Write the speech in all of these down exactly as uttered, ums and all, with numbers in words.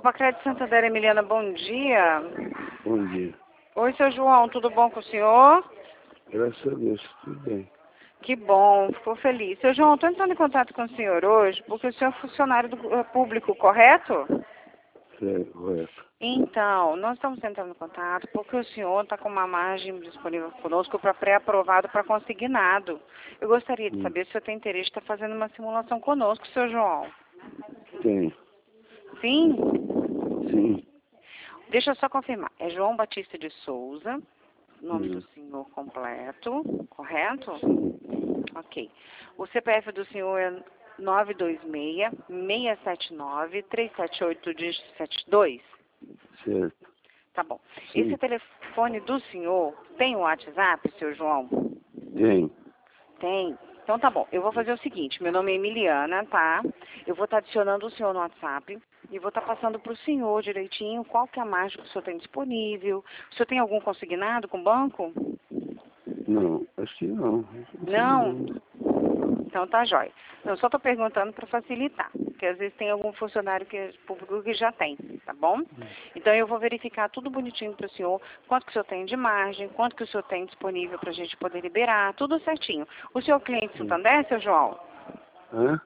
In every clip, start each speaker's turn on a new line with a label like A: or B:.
A: Opa, Crédito Santander, Emiliana, bom dia.
B: Bom dia.
A: Oi, seu João, tudo bom com o senhor?
B: Graças a Deus, tudo bem.
A: Que bom, ficou feliz. Seu João, estou entrando em contato com o senhor hoje porque o senhor é funcionário do eh, público, correto?
B: Certo, correto.
A: Então, nós estamos entrando em contato porque o senhor está com uma margem disponível conosco para pré-aprovado para consignado. Eu gostaria de
B: Hum.
A: saber se o senhor tem interesse em estar fazendo uma simulação conosco, seu João.
B: Tenho.
A: Sim?
B: Sim.
A: Deixa eu só confirmar. É João Batista de Souza, nome
B: Hum.
A: do senhor completo, correto?
B: Sim.
A: Ok. O C P F do senhor é nove dois seis, seis sete nove, três sete oito sete dois?
B: Certo.
A: Tá bom.
B: Sim.
A: Esse telefone do senhor tem o WhatsApp, seu João?
B: Tenho.
A: Tem. Então tá bom. Eu vou fazer o seguinte. Meu nome é Emiliana, tá? Eu vou estar adicionando o senhor no WhatsApp e vou estar passando para o senhor direitinho qual que é a margem que o senhor tem disponível. O senhor tem algum consignado com o banco?
B: Não, acho que não.
A: Não? Então tá jóia. Eu só estou perguntando para facilitar, porque às vezes tem algum funcionário que é público que já tem, tá bom? Então eu vou verificar tudo bonitinho para o senhor, quanto que o senhor tem de margem, quanto que o senhor tem disponível para a gente poder liberar, tudo certinho. O senhor é cliente Santander, seu João?
B: Hã?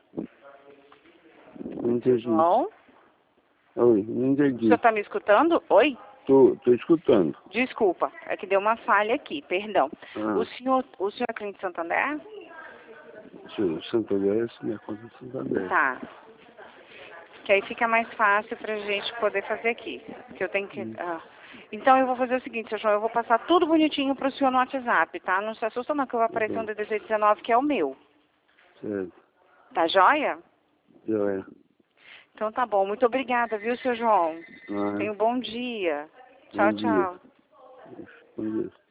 B: Não entendi.
A: João?
B: Oi, não
A: O
B: entendi.
A: senhor está me escutando? Oi?
B: Tô, tô escutando.
A: Desculpa, é que deu uma falha aqui, perdão.
B: Ah,
A: O senhor, o senhor é cliente Santander?
B: seu Santander, minha conta é Santander.
A: Tá. Que aí fica mais fácil pra gente poder fazer aqui. Que eu tenho que.
B: Hum.
A: Ah. Então eu vou fazer o seguinte, seu João, eu vou passar tudo bonitinho pro senhor no WhatsApp, tá? Não se assusta não que eu vou aparecer um
B: Tá
A: D D dezenove que é o meu.
B: certo.
A: Tá joia?
B: Joia.
A: Então tá bom. Muito obrigada, viu, seu João?
B: Ah,
A: Tenha um bom dia.
B: bom
A: Tchau,
B: dia.
A: tchau.
B: Bom dia.